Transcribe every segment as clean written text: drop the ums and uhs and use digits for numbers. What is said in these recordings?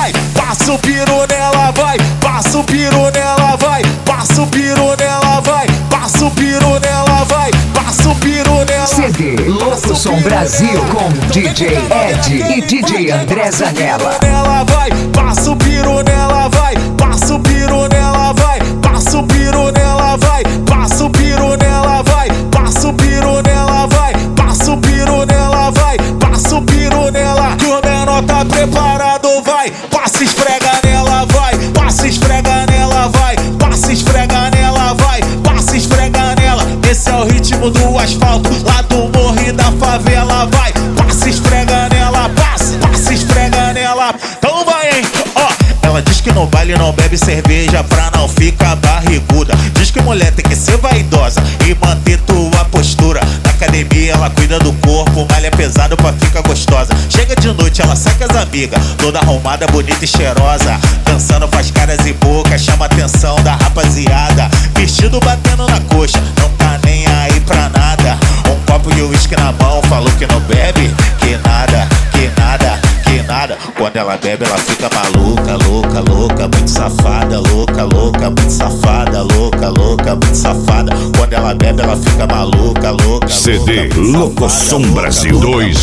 vai. Passa o piru nela, vai. Passa o piru nela, vai. Passa o piru nela, vai. Passa o piru nela, vai. Passa o piru nela. CD Louco Som Brasil com DJ Ed e DJ André Zanella. Nela vai, passa o piru nela, vai. Passa o piru nela, vai. Passa o piru nela, vai. Passa o piru nela, vai. Passa o piru nela, vai. Passa o piru nela, vai. Passa o piru nela. Que o menor tá preparado, vai. Passa esfrega nela, vai. Passa esfrega nela, vai. Passa esfrega nela, vai. Passa esfrega nela. Esse é o ritmo do asfalto, lá do morro e da favela, vai. Passa esfrega nela, passa esfrega nela. Então vai, hein, ó. Ela diz que no baile não bebe cerveja pra não ficar barriguda. Diz que mulher tem que ser vaidosa e manter tua postura. Na academia ela cuida do corpo, malha pesado pra ficar gostosa. Chega de noite, ela sai com as amigas, toda arrumada, bonita e cheirosa. Dançando faz caras e bocas, chama a atenção da rapaziada. Vestido batendo na coxa, não tá nem aí pra nada. Um copo de uísque na mão, falou que não bebe, que nada, que nada, que nada. Quando ela bebe ela fica maluca, louca, louca, muito safada. Louca, louca, muito safada. Louca, louca, muito safada. Quando ela bebe ela fica maluca, louca. CD Louco Som Brasil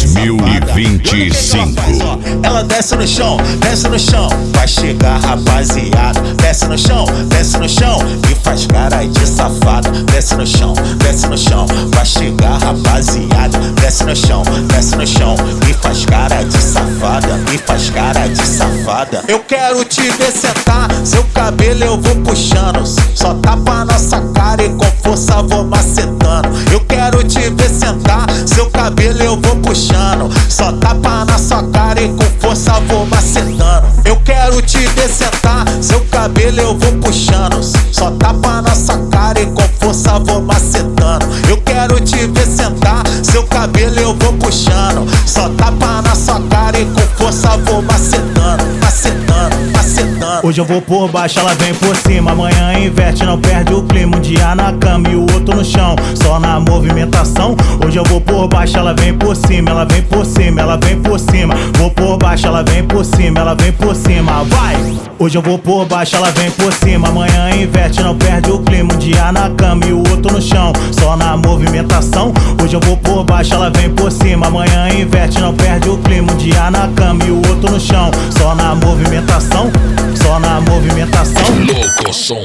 2025. Ela desce no chão, vai chegar rapaziada. Desce no chão e faz cara de safada. Desce no chão, vai chegar rapaziada. Desce no chão e faz cara de safada. E faz cara de safada. Eu quero te ver sentar, seu cabelo eu vou puxando. Só tapa nossa cara e com força vou macetando. Eu quero te ver sentar, seu cabelo eu vou puxando. Só tapa na sua cara e com força vou macetando. Eu quero te ver sentar, seu cabelo eu vou puxando. Só tapa na sua cara e com força vou macetando. Eu quero te ver sentar, seu cabelo eu vou puxando. Só tapa na sua cara e com força vou macetando, macetando, macetando. Hoje eu vou por baixo, ela vem por cima. Amanhã inverte, não perde o clima. Um dia na cama e o outro no chão, só na movimentação. Hoje eu vou por baixo, ela vem por cima. Ela vem por cima, ela vem por cima. Vou por baixo, ela vem por cima. Ela vem por cima, vai! Hoje eu vou por baixo, ela vem por cima. Amanhã inverte, não perde o clima. Um dia na cama e o outro no chão, só na movimentação. Hoje eu vou por baixo, ela vem por cima. Amanhã inverte, não perde o clima. Um dia na cama e o outro no chão, só na movimentação. Só na movimentação. Louco Som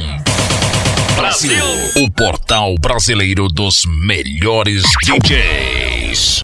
Brasil, o portal brasileiro dos melhores DJs.